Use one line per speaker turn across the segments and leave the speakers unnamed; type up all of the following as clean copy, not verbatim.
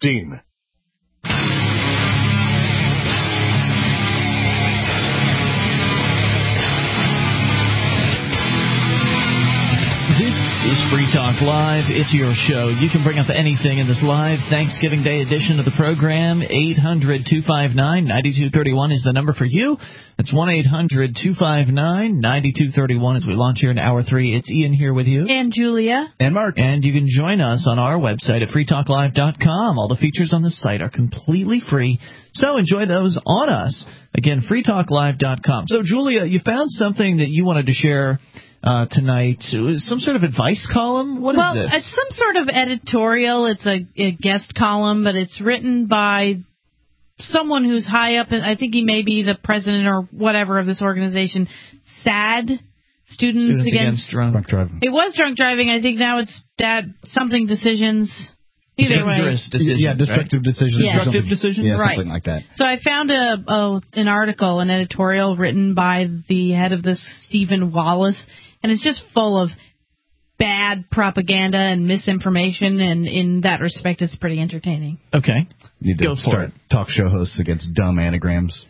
15.
This is Free Talk Live. It's your show. You can bring up anything in this live Thanksgiving Day edition of the program. 800-259-9231 is the number for you. That's 1-800-259-9231 as we launch here in Hour 3. It's Ian here with you.
And Julia.
And Mark.
And you can join us on our website at freetalklive.com. All the features on the site are completely free, so enjoy those on us. Again, freetalklive.com. So, Julia, you found something that you wanted to share tonight. Some sort of advice column? What is this?
Well, it's some sort of editorial. It's a guest column, but it's written by someone who's high up. I think he may be the president or whatever of this organization. SAD, Students Against
Drunk Driving.
It was drunk driving. I think now it's something decisions. Either way.
Decisions.
Yeah, destructive decisions.
Yeah.
Destructive decisions?
Yeah,
right.
Something like that.
So I found an article, an editorial written by the head of this, Stephen Wallace, and it's just full of bad propaganda and misinformation, and in that respect, it's pretty entertaining.
Okay.
You
Go for it.
Talk show hosts against dumb anagrams.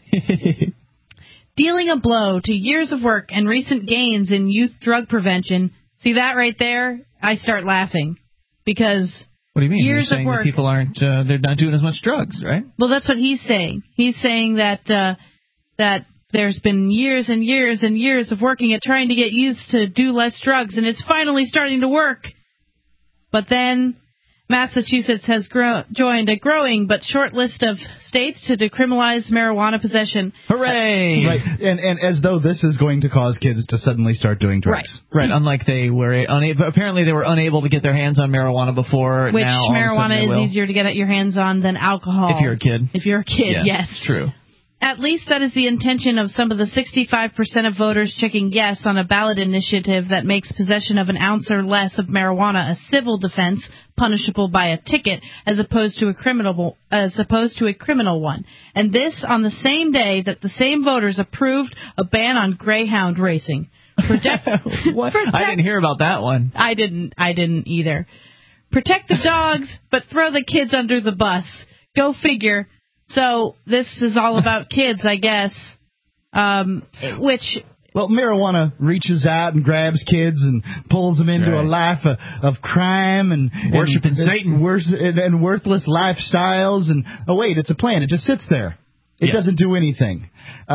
Dealing a blow to years of work and recent gains in youth drug prevention. See that right there? I start laughing because
what do you mean?
years
You're saying
of work.
that people aren't, they're not doing as much drugs, right?
Well, that's what he's saying. He's saying that there's been years and years and years of working at trying to get youths to do less drugs, and it's finally starting to work. But then Massachusetts has joined a growing but short list of states to decriminalize marijuana possession.
Hooray!
Right, and as though this is going to cause kids to suddenly start doing drugs.
Right, unlike they were unable. Apparently, they were unable to get their hands on marijuana before.
Which
now, all of a sudden
marijuana
they will.
is easier to get your hands on than alcohol.
If you're a kid.
If you're a kid,
Yeah,
yes.
It's true.
At least that is the intention of some of the 65% of voters checking yes on a ballot initiative that makes possession of an ounce or less of marijuana a civil defense punishable by a ticket as opposed to a criminal one. And this on the same day that the same voters approved a ban on greyhound racing.
What? I didn't hear about that one.
I didn't either. Protect the dogs, but throw the kids under the bus. Go figure. So this is all about kids, I guess, which...
Well, marijuana reaches out and grabs kids and pulls them into a life of crime and
worshiping Satan.
And worthless lifestyles. And, oh, wait, it's a plan. It just sits there. It doesn't do anything.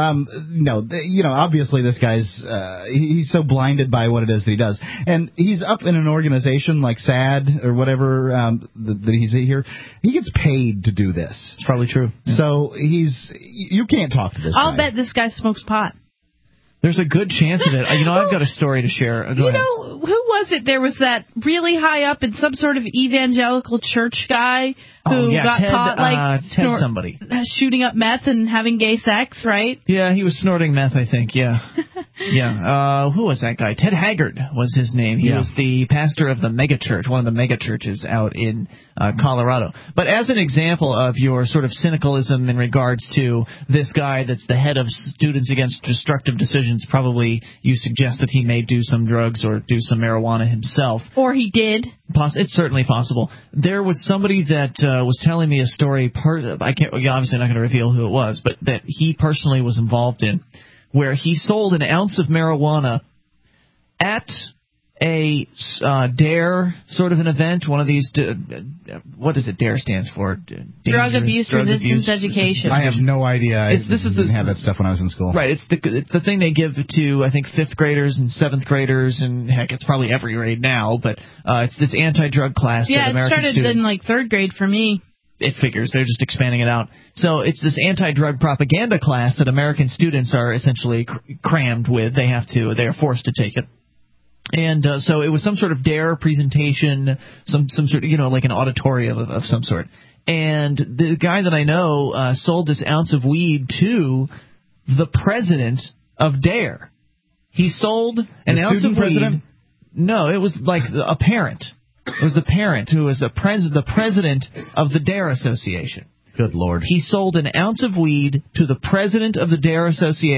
Obviously this guy's he's so blinded by what it is that he does. And he's up in an organization like SAD or whatever that he's here. He gets paid to do this.
It's probably true.
So you can't talk to this guy.
I'll bet this guy smokes pot.
There's a good chance of it. I've got a story to share. Go ahead.
Who was it? There was that really high up in some sort of evangelical church guy who got caught
Ted somebody
shooting up meth and having gay sex, right?
Yeah, he was snorting meth, I think. Yeah. Yeah. Who was that guy? Ted Haggard was his name. He was the pastor of the megachurch, one of the megachurches out in Colorado. But as an example of your sort of cynicalism in regards to this guy that's the head of Students Against Destructive Decisions, probably you suggest that he may do some drugs or do some marijuana himself.
Or he did.
It's certainly possible. There was somebody that was telling me a story. You're obviously not going to reveal who it was, but that he personally was involved in, where he sold an ounce of marijuana at a DARE sort of an event, one of these, what does it, DARE stands for?
Drug Abuse Resistance Education.
I have no idea. I didn't have that stuff when I was in school.
Right, it's the thing they give to, I think, 5th graders and 7th graders, and heck, it's probably every grade now, but it's this anti-drug class that American students...
Yeah, it started in, 3rd grade for me.
It figures. They're just expanding it out. So it's this anti-drug propaganda class that American students are essentially crammed with. They are forced to take it. And so it was some sort of DARE presentation, some sort of, like an auditorium of some sort. And the guy that I know sold this ounce of weed to the president of DARE. He sold an ounce of weed. No, it was like a parent. It was the parent who was the president of the DARE Association.
Good Lord.
He sold an ounce of weed to the president of the DARE Association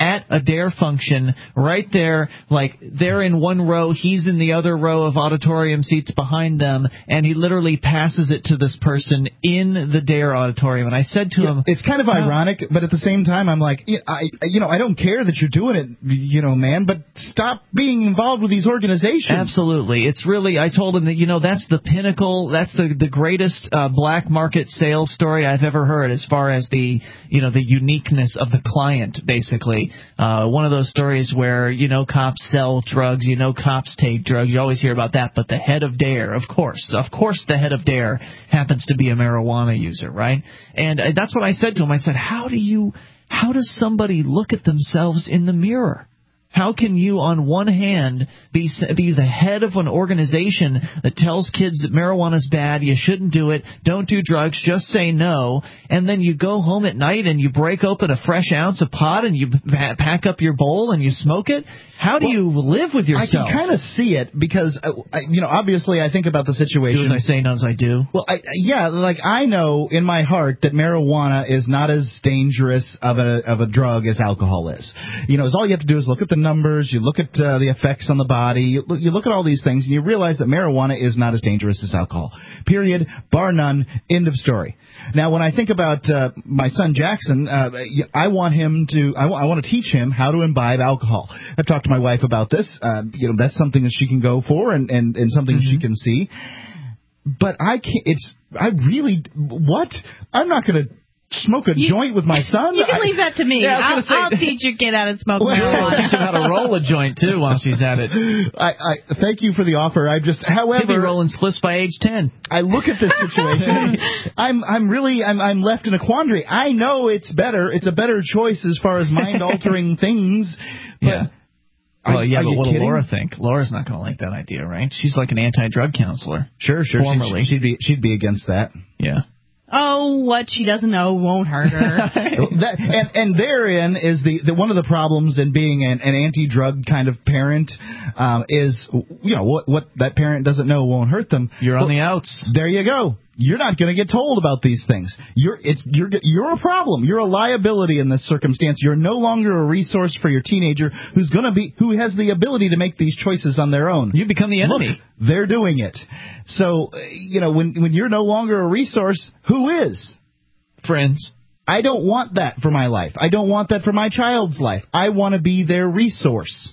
at a DARE function right there, like they're in one row, he's in the other row of auditorium seats behind them, and he literally passes it to this person in the DARE auditorium. And I said to him,
it's kind of ironic, but at the same time, I'm like, I don't care that you're doing it, man, but stop being involved with these organizations.
Absolutely. It's really, I told him that, that's the pinnacle, that's the greatest black market sales story I've ever heard as far as the uniqueness of the client, basically. One of those stories where, cops sell drugs, cops take drugs. You always hear about that. But the head of DARE, of course the head of DARE happens to be a marijuana user, right? And that's what I said to him. I said, how does somebody look at themselves in the mirror? How can you, on one hand, be the head of an organization that tells kids that marijuana's bad, you shouldn't do it, don't do drugs, just say no, and then you go home at night and you break open a fresh ounce of pot and you pack up your bowl and you smoke it? How do you live with yourself?
I can kind of see it because, obviously I think about the situation.
Do as I say, not as I do.
Well, I know in my heart that marijuana is not as dangerous of a drug as alcohol is. All you have to do is look at the numbers, you look at the effects on the body, you look at all these things, and you realize that marijuana is not as dangerous as alcohol. Period. Bar none. End of story. Now, when I think about my son Jackson, I want to teach him how to imbibe alcohol. I've talked to my wife about this. That's something that she can go for and something she can see. But I can't. I'm not going to smoke a joint with my son?
You can leave that to me.
Yeah,
I'll teach your kid how to smoke marijuana.
Teach him how to roll a joint, too, while she's at it.
I thank you for the offer. However,
he'll be rolling spliffs by age 10.
I look at this situation. I'm left in a quandary. I know it's better. It's a better choice as far as mind-altering things. But
yeah. Well, but what
kidding?
will Laura think? Laura's not going to like that idea, right? She's like an anti-drug counselor.
Sure.
Formerly.
She'd be against that.
Yeah.
Oh, what she doesn't know won't hurt her.
and therein is the one of the problems in being an anti-drug kind of parent is what that parent doesn't know won't hurt them.
You're on the outs.
There you go. You're not going to get told about these things. You're a problem. You're a liability in this circumstance. You're no longer a resource for your teenager who has the ability to make these choices on their own.
You become the enemy.
Look, they're doing it. So, when you're no longer a resource, who is?
Friends.
I don't want that for my life. I don't want that for my child's life. I want to be their resource.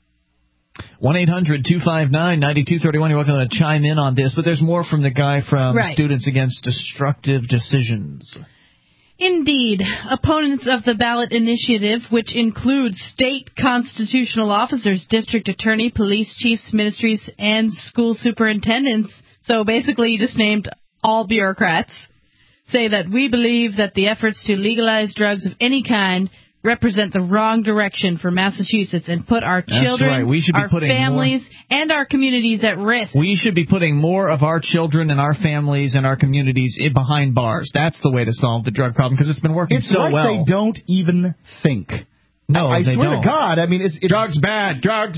1-800-259-9231. You're welcome to chime in on this, but there's more from the guy from Students Against Destructive Decisions.
Indeed. Opponents of the ballot initiative, which includes state constitutional officers, district attorney, police chiefs, ministries, and school superintendents, so basically just named all bureaucrats, say that we believe that the efforts to legalize drugs of any kind represent the wrong direction for Massachusetts and put our children, our families, and our communities at risk.
We should be putting more of our children and our families and our communities behind bars. That's the way to solve the drug problem because it's been working so well.
It's like they don't even think.
No,
I swear
don't.
to God, I mean, it's
drugs bad,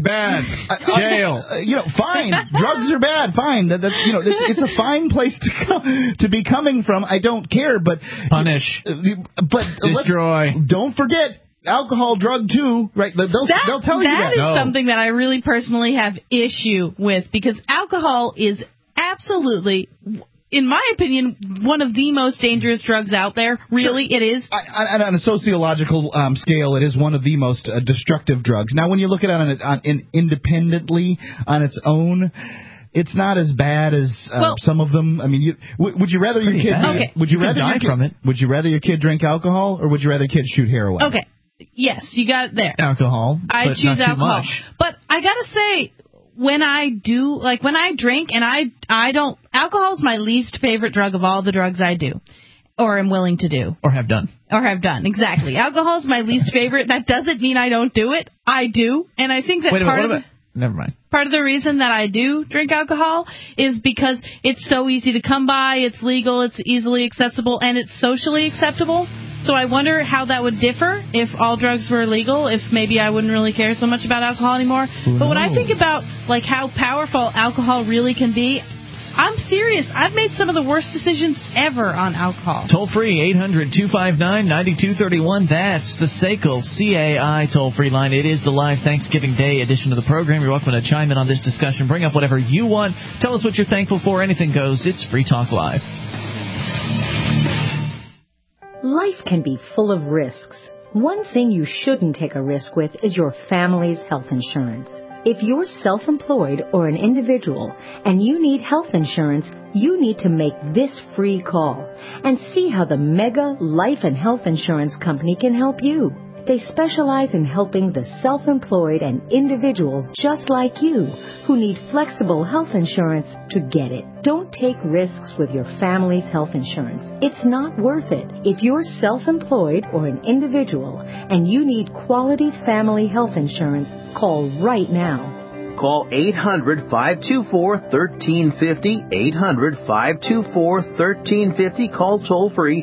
jail.
Fine, drugs are bad, fine. It's a fine place to be coming from. I don't care, but
punish,
but
destroy.
Don't
forget alcohol, drug too, right? They'll tell you that.
That is something that I really personally have issue with because alcohol is absolutely, in my opinion, one of the most dangerous drugs out there. Really,
sure.
It is.
On a sociological scale, it is one of the most destructive drugs. Now, when you look at it independently on its own, it's not as bad as some of them. I mean, would you rather your kid?
Okay.
Would you rather your kid drink alcohol, or would you rather your kid shoot heroin?
Okay. Yes, you got it there.
Alcohol.
I choose
not
alcohol.
Too much.
But I gotta say, when I drink, and I don't, alcohol is my least favorite drug of all the drugs I do, or am willing to do.
Or have done,
exactly. Alcohol is my least favorite. That doesn't mean I don't do it. I do, and I think that
never mind.
Part of the reason that I do drink alcohol is because it's so easy to come by, it's legal, it's easily accessible, and it's socially acceptable. So I wonder how that would differ if all drugs were illegal, if maybe I wouldn't really care so much about alcohol anymore. But when I think about how powerful alcohol really can be, I'm serious. I've made some of the worst decisions ever on alcohol.
Toll free, 800-259-9231. That's the SACL CAI toll-free line. It is the live Thanksgiving Day edition of the program. You're welcome to chime in on this discussion. Bring up whatever you want. Tell us what you're thankful for. Anything goes. It's Free Talk Live.
Life can be full of risks. One thing you shouldn't take a risk with is your family's health insurance. If you're self-employed or an individual and you need health insurance, you need to make this free call and see how the Mega Life and Health Insurance Company can help you. They specialize in helping the self-employed and individuals just like you who need flexible health insurance to get it. Don't take risks with your family's health insurance. It's not worth it. If you're self-employed or an individual and you need quality family health insurance, call right now.
Call 800-524-1350, 800-524-1350. Call toll-free,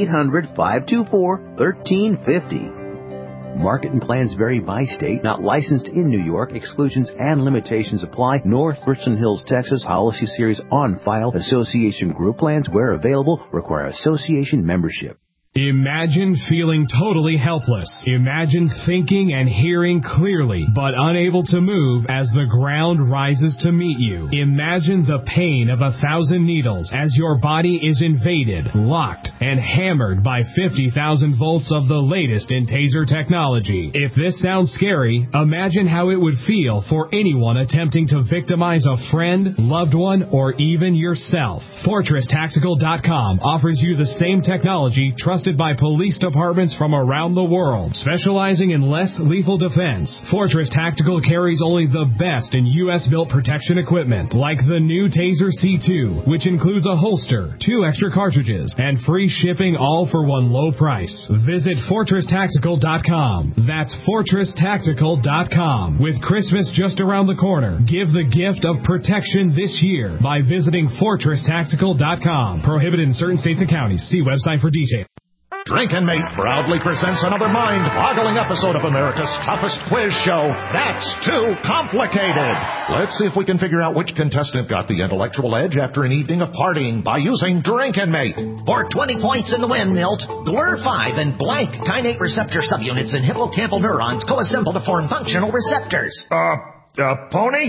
800-524-1350. Market and plans vary by state. Not licensed in New York. Exclusions and limitations apply. North Richland Hills, Texas. Policy series on file. Association group plans, where available, require association membership.
Imagine feeling totally helpless. Imagine thinking and hearing clearly, but unable to move as the ground rises to meet you. Imagine the pain of 1,000 needles as your body is invaded, locked, and hammered by 50,000 volts of the latest in taser technology. If this sounds scary, imagine how it would feel for anyone attempting to victimize a friend, loved one, or even yourself. FortressTactical.com offers you the same technology trusted by police departments from around the world. Specializing in less lethal defense, Fortress Tactical carries only the best in U.S.-built protection equipment, like the new Taser C2, which includes a holster, 2 extra cartridges, and free shipping, all for one low price. Visit FortressTactical.com. That's FortressTactical.com. With Christmas just around the corner, give the gift of protection this year by visiting FortressTactical.com. Prohibited in certain states and counties. See website for details.
Drinkin' Mate proudly presents another mind-boggling episode of America's toughest quiz show, That's Too Complicated. Let's see if we can figure out which contestant got the intellectual edge after an evening of partying by using Drinkin' Mate.
For 20 points in the win, Milt, GLUR5 and blank kainate receptor subunits in hippocampal neurons coassemble to form functional receptors.
Pony?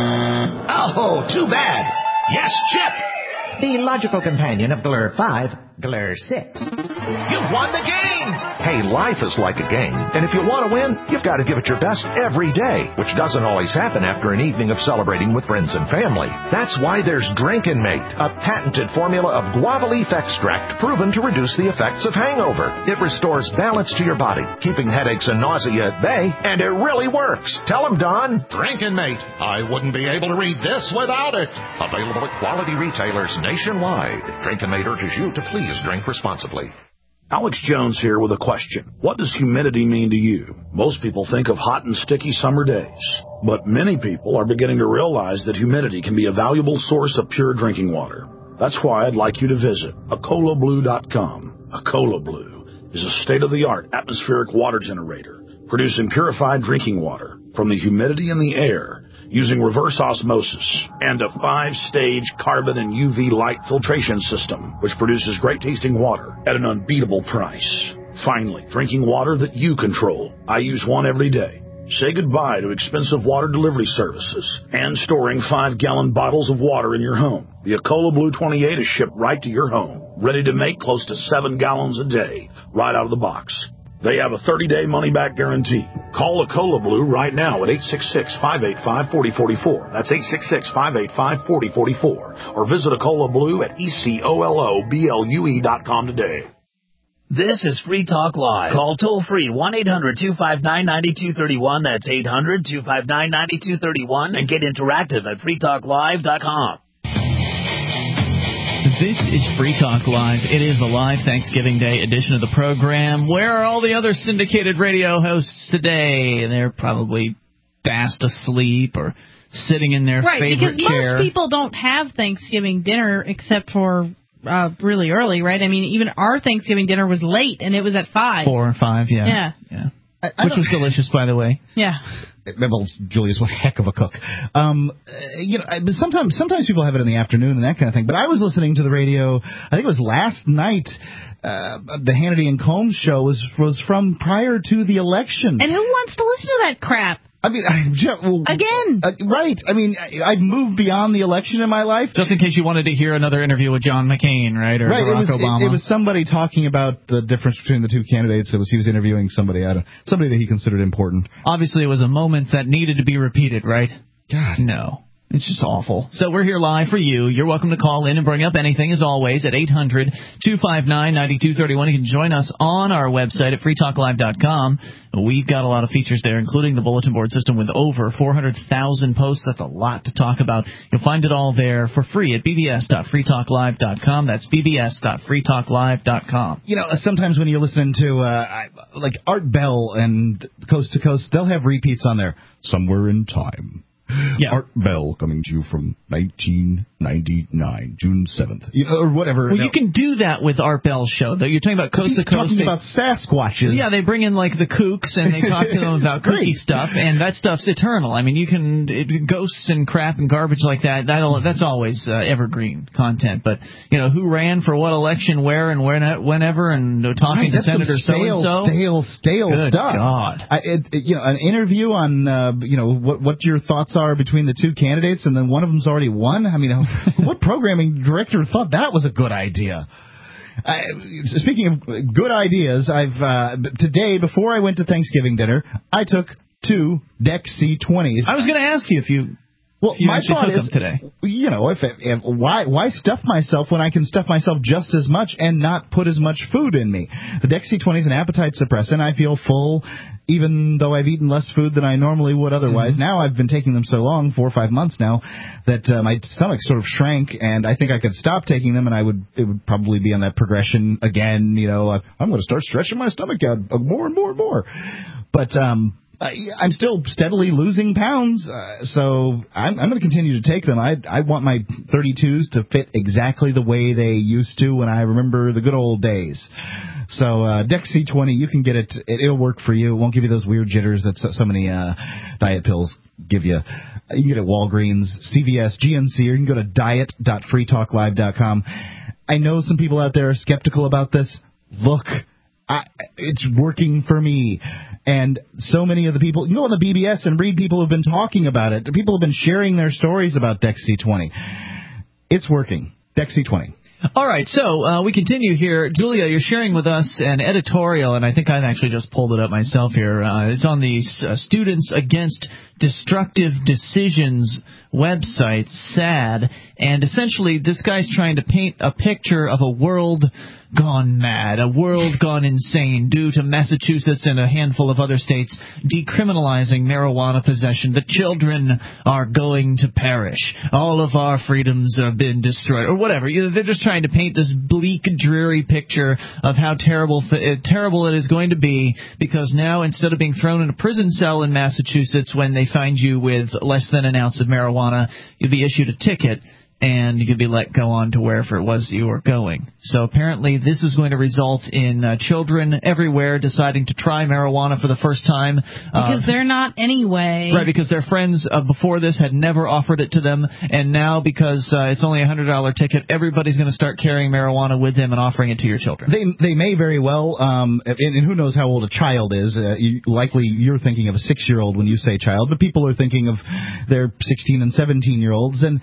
Oh, too bad. Yes, Chip. The logical companion of GLUR5, GLUR6. You've won the game!
Hey, life is like a game, and if you want to win, you've got to give it your best every day, which doesn't always happen after an evening of celebrating with friends and family. That's why there's Drinkin' Mate, a patented formula of guava leaf extract proven to reduce the effects of hangover. It restores balance to your body, keeping headaches and nausea at bay, and it really works. Tell them, Don. Drinkin' Mate. I wouldn't be able to read this without it. Available at quality retailers nationwide. Drinkin' Mate urges you to please drink responsibly.
Alex Jones here with a question. What does humidity mean to you? Most people think of hot and sticky summer days, but many people are beginning to realize that humidity can be a valuable source of pure drinking water. That's why I'd like you to visit AcolaBlue.com. Acola Blue is a state-of-the-art atmospheric water generator, producing purified drinking water from the humidity in the air using reverse osmosis and a 5-stage carbon and UV light filtration system, which produces great-tasting water at an unbeatable price. Finally, drinking water that you control. I use one every day. Say goodbye to expensive water delivery services and storing 5-gallon bottles of water in your home. The Acola Blue 28 is shipped right to your home, ready to make close to 7 gallons a day, right out of the box. They have a 30-day money-back guarantee. Call Acola Blue right now at 866-585-4044. That's 866-585-4044. Or visit Acola Blue at ECOLOBLUE.com today.
This is Free Talk Live. Call toll-free 1-800-259-9231. That's 800-259-9231. And get interactive at freetalklive.com.
This is Free Talk Live. It is a live Thanksgiving Day edition of the program. Where are all the other syndicated radio hosts today? They're probably fast asleep or sitting in their favorite chair.
Right, because most people don't have Thanksgiving dinner except for really early, right? I mean, even our Thanksgiving dinner was late, and it was at 5.
4 or 5, yeah.
Yeah.
which was delicious, by the way.
Yeah.
Well, Julia's one heck of a cook. Sometimes people have it in the afternoon and that kind of thing. But I was listening to the radio, I think it was last night, the Hannity and Combs show was from prior to the election.
And who wants to listen to that crap?
I mean,
again.
Right. I mean, I've moved beyond the election in my life.
Just in case you wanted to hear another interview with John McCain, right? Or
right.
Barack Obama.
It was somebody talking about the difference between the two candidates. He was interviewing somebody that he considered important.
Obviously, it was a moment that needed to be repeated, right?
God.
No. It's just awful. So we're here live for you. You're welcome to call in and bring up anything, as always, at 800-259-9231. You can join us on our website at freetalklive.com. We've got a lot of features there, including the bulletin board system with over 400,000 posts. That's a lot to talk about. You'll find it all there for free at bbs.freetalklive.com. That's bbs.freetalklive.com.
You know, sometimes when you're listening to, like Art Bell and Coast to Coast, they'll have repeats on there. Somewhere in time. Yeah. Art Bell coming to you from 1999, June 7th, or whatever.
Well, you can do that with Art Bell's show, though. You're talking about Coast to Coast.
Talking about Sasquatches.
Yeah, they bring in, like, the kooks, and they talk to them about kooky stuff, and that stuff's eternal. I mean, ghosts and crap and garbage like that's always evergreen content. But, who ran for what election, where, and whenever, and talking to Senator so-and-so.
Stale
Good
stuff.
God.
An interview on, what your thoughts are between the two candidates, and then one of them's already won. I mean, what programming director thought that was a good idea? Speaking of good ideas, today, before I went to Thanksgiving dinner, I took 2 Dex C20s.
I was going to ask you if you...
Well, my thought is,
today.
Why stuff myself when I can stuff myself just as much and not put as much food in me? The Dex C20 is an appetite suppressant. I feel full, even though I've eaten less food than I normally would otherwise. Mm-hmm. Now I've been taking them so long, 4 or 5 months now, that my stomach sort of shrank, and I think I could stop taking them, and it would probably be on that progression again. I'm going to start stretching my stomach out more and more and more. But I'm still steadily losing pounds, so I'm going to continue to take them. I want my 32s to fit exactly the way they used to when I remember the good old days. So Dex C20, you can get it. It'll work for you. It won't give you those weird jitters that so many diet pills give you. You can get it at Walgreens, CVS, GNC, or you can go to diet.freetalklive.com. I know some people out there are skeptical about this. Look. It's working for me. And so many of the people, you go on the BBS and read people who've been talking about it. People have been sharing their stories about Dex C20. It's working. Dex C20.
All right, so we continue here. Julia, you're sharing with us an editorial, and I think I've actually just pulled it up myself here. It's on the Students Against Destructive Decisions website, SAD, and essentially this guy's trying to paint a picture of a world gone mad, a world gone insane due to Massachusetts and a handful of other states decriminalizing marijuana possession. The children are going to perish. All of our freedoms have been destroyed, or whatever. They're just trying to paint this bleak, dreary picture of how terrible it is going to be, because now instead of being thrown in a prison cell in Massachusetts when they find you with less than an ounce of marijuana, you'll be issued a ticket, and you could be let go on to wherever it was you were going. So apparently this is going to result in children everywhere deciding to try marijuana for the first time.
Because they're not anyway.
Right, because their friends before this had never offered it to them, and now because it's only a $100 ticket, everybody's going to start carrying marijuana with them and offering it to your children.
They may very well, and who knows how old a child is. Likely you're thinking of a 6-year-old when you say child, but people are thinking of their 16 and 17-year-olds, and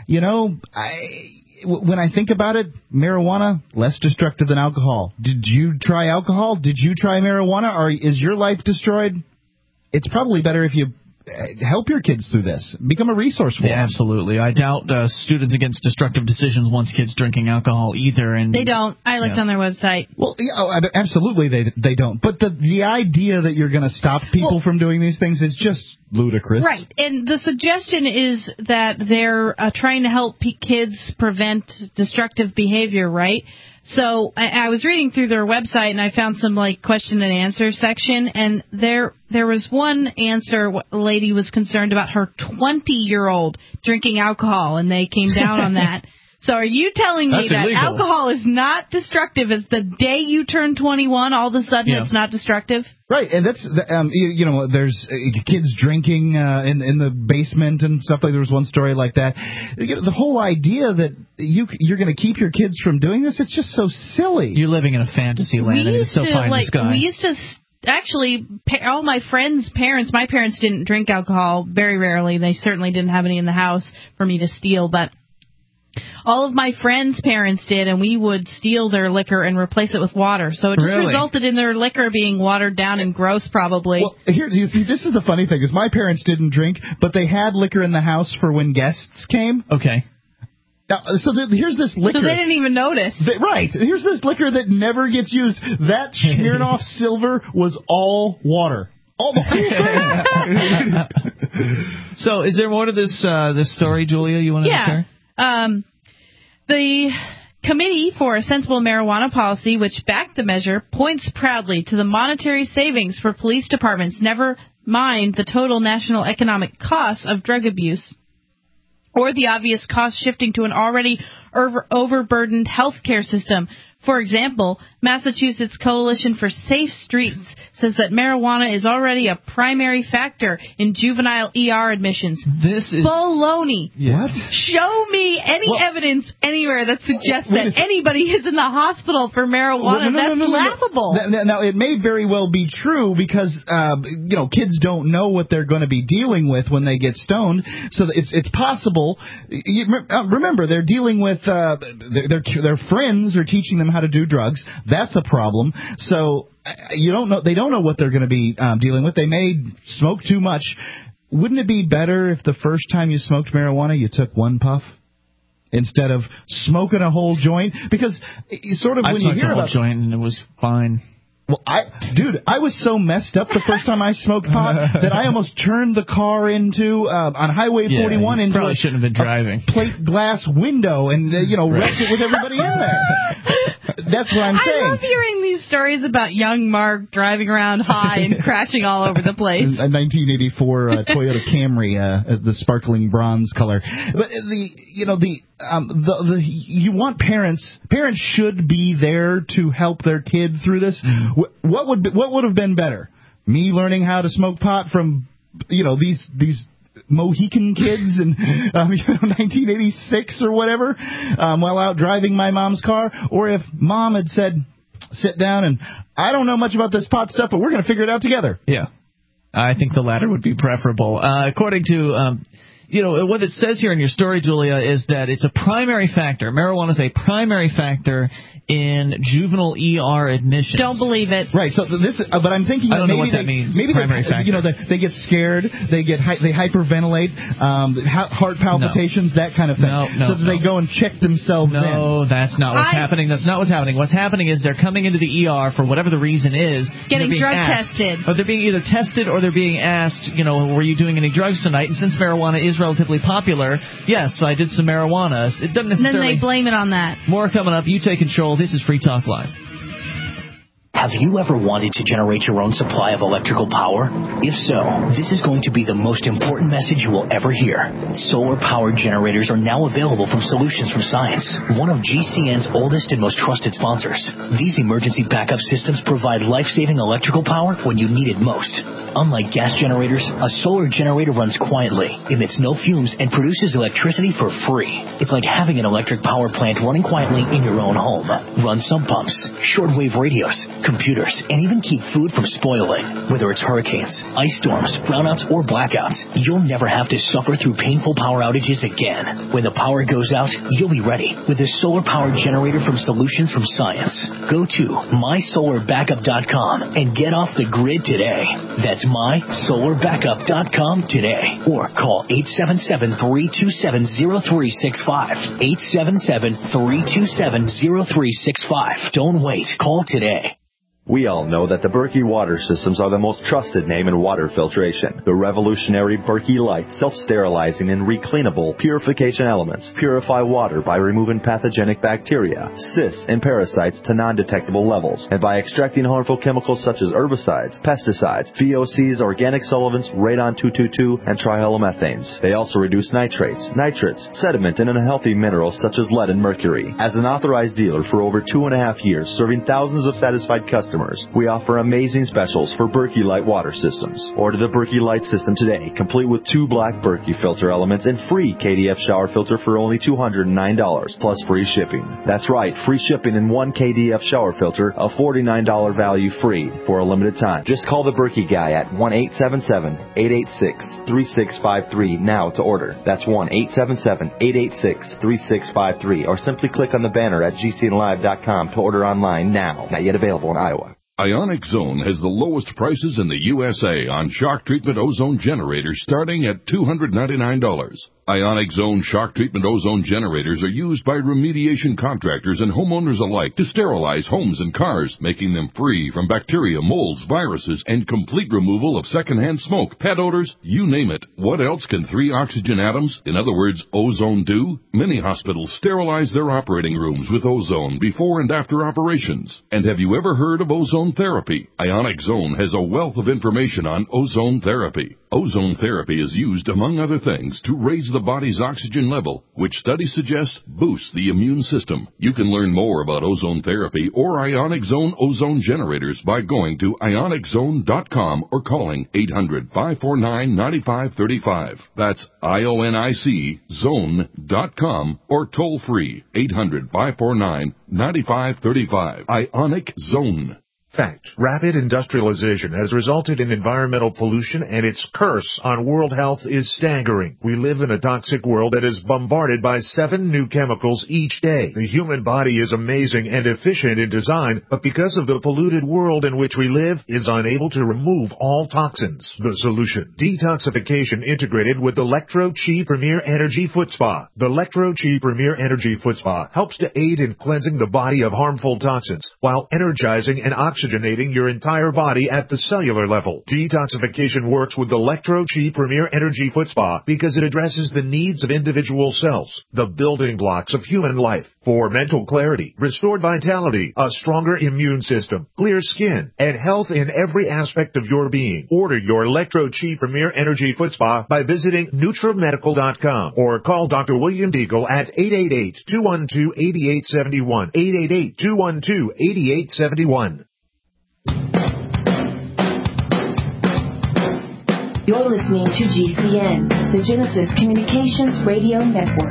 when I think about it, marijuana, less destructive than alcohol. Did you try alcohol? Did you try marijuana? Or is your life destroyed? It's probably better if you help your kids through this. Become a resource for them.
Yeah, absolutely. I doubt Students Against Destructive Decisions wants kids drinking alcohol either. And
they don't. I looked on their website.
Well, absolutely they don't. But the idea that you're going to stop people from doing these things is just ludicrous.
Right. And the suggestion is that they're trying to help kids prevent destructive behavior, right? So I was reading through their website, and I found some question and answer section, and there was one answer. A lady was concerned about her 20-year-old drinking alcohol, and they came down on that. So are you telling me that alcohol is not destructive as the day you turn 21, all of a sudden it's not destructive?
Right, and that's, there's kids drinking in the basement and stuff. Like there was one story like that. The whole idea that you're going to keep your kids from doing this, it's just so silly.
You're living in a fantasy land, and it's so pie in the sky.
We used to... Actually, all my friends' parents, my parents didn't drink alcohol very rarely. They certainly didn't have any in the house for me to steal, but all of my friends' parents did, and we would steal their liquor and replace it with water. So it just resulted in their liquor being watered down and gross, probably.
Well, here, you see, this is the funny thing, is my parents didn't drink, but they had liquor in the house for when guests came.
Okay.
Now, here's this liquor.
So they didn't even notice.
Right. Here's this liquor that never gets used. That Smirnoff Silver was all water. All the whole thing.
So is there more to this story, Julia, you want to share?
The Committee for a Sensible Marijuana Policy, which backed the measure, points proudly to the monetary savings for police departments, never mind the total national economic costs of drug abuse, or the obvious cost shifting to an already overburdened healthcare system. For example, Massachusetts Coalition for Safe Streets says that marijuana is already a primary factor in juvenile ER admissions.
This is
baloney.
What?
Show me any evidence anywhere that suggests that anybody is in the hospital for marijuana. That's laughable.
Now, it may very well be true because, kids don't know what they're going to be dealing with when they get stoned. So it's possible. Remember, they're dealing with their friends are teaching them how to do drugs. That's a problem. So they don't know what they're going to be dealing with. They may smoke too much. Wouldn't it be better if the first time you smoked marijuana you took one puff instead of smoking a whole joint? Because sort of when you hear about
a whole joint and it was fine.
Well, I was so messed up the first time I smoked pot that I almost turned the car into on Highway 41 into
probably shouldn't have been driving.
Plate glass window and wrecked it with everybody in there. That's what I'm saying.
I love hearing these stories about young Mark driving around high and crashing all over the place.
A 1984 Toyota Camry, the sparkling bronze color. But you want parents should be there to help their kid through this. What would have been better? Me learning how to smoke pot from these Mohican kids in 1986 or whatever, while out driving my mom's car, or if mom had said, sit down and I don't know much about this pot stuff, but we're going to figure it out together.
Yeah, I think the latter would be preferable. According to what it says here in your story, Julia, is that it's a primary factor. Marijuana is a primary factor in juvenile ER admissions.
Don't believe it.
Right. So but I'm thinking
I don't know what that means.
Maybe
primary factor.
They get scared. They hyperventilate, heart palpitations, that kind of thing. So they go and check themselves in.
No, that's not what's happening. That's not what's happening. What's happening is they're coming into the ER for whatever the reason is.
Getting drug tested.
Or they're being either tested or they're being asked, were you doing any drugs tonight? And since marijuana is relatively popular, yes, I did some marijuana. It doesn't necessarily...
Then they blame it on that.
More coming up. You take control. This is Free Talk Live.
Have you ever wanted to generate your own supply of electrical power? If so, this is going to be the most important message you will ever hear. Solar-powered generators are now available from Solutions from Science, one of GCN's oldest and most trusted sponsors. These emergency backup systems provide life-saving electrical power when you need it most. Unlike gas generators, a solar generator runs quietly, emits no fumes, and produces electricity for free. It's like having an electric power plant running quietly in your own home. Run sump pumps, shortwave radios, computers, and even keep food from spoiling. Whether it's hurricanes, ice storms, brownouts, or blackouts, you'll never have to suffer through painful power outages again. When the power goes out, you'll be ready with a solar-powered generator from Solutions from Science. Go to mysolarbackup.com and get off the grid today. That's mysolarbackup.com today. Or call 877-327-0365. 877-327-0365. Don't wait. Call today.
We all know that the Berkey water systems are the most trusted name in water filtration. The revolutionary Berkey Light self-sterilizing and recleanable purification elements purify water by removing pathogenic bacteria, cysts, and parasites to non-detectable levels, and by extracting harmful chemicals such as herbicides, pesticides, VOCs, organic solvents, radon-222, and trihalomethanes. They also reduce nitrates, nitrates, sediment, and unhealthy minerals such as lead and mercury. As an authorized dealer for over 2.5 years, serving thousands of satisfied customers, we offer amazing specials for Berkey Light water systems. Order the Berkey Light system today, complete with 2 black Berkey filter elements and free KDF shower filter for only $209, plus free shipping. That's right, free shipping and 1 KDF shower filter, a $49 value free for a limited time. Just call the Berkey guy at 1-877-886-3653 now to order. That's 1-877-886-3653, or simply click on the banner at gcnlive.com to order online now. Not yet available in Iowa.
Ionic Zone has the lowest prices in the USA on shock treatment ozone generators starting at $299. Ionic Zone shock treatment ozone generators are used by remediation contractors and homeowners alike to sterilize homes and cars, making them free from bacteria, molds, viruses, and complete removal of secondhand smoke, pet odors, you name it. What else can 3 oxygen atoms, in other words, ozone, do? Many hospitals sterilize their operating rooms with ozone before and after operations. And have you ever heard of ozone therapy? Ionic Zone has a wealth of information on ozone therapy. Ozone therapy is used, among other things, to raise the body's oxygen level, which studies suggest boosts the immune system. You can learn more about ozone therapy or Ionic Zone ozone generators by going to ioniczone.com or calling 800-549-9535. That's IONIC zone.com or toll free 800-549-9535. Ionic Zone.
Fact. Rapid industrialization has resulted in environmental pollution, and its curse on world health is staggering. We live in a toxic world that is bombarded by 7 new chemicals each day. The human body is amazing and efficient in design, but because of the polluted world in which we live, is unable to remove all toxins. The solution: detoxification integrated with Electro Chi Premier Energy Foot Spa. The Electro Chi Premier Energy Foot Spa helps to aid in cleansing the body of harmful toxins while energizing and oxygenating your entire body at the cellular level. Detoxification works with Electro Chi Premier Energy Foot Spa because it addresses the needs of individual cells, the building blocks of human life. For mental clarity, restored vitality, a stronger immune system, clear skin, and health in every aspect of your being. Order your Electro Chi Premier Energy Foot Spa by visiting NutraMedical.com or call Dr. William Deagle at 888-212-8871. 888-212-8871.
You're listening to GCN, the Genesis Communications Radio Network.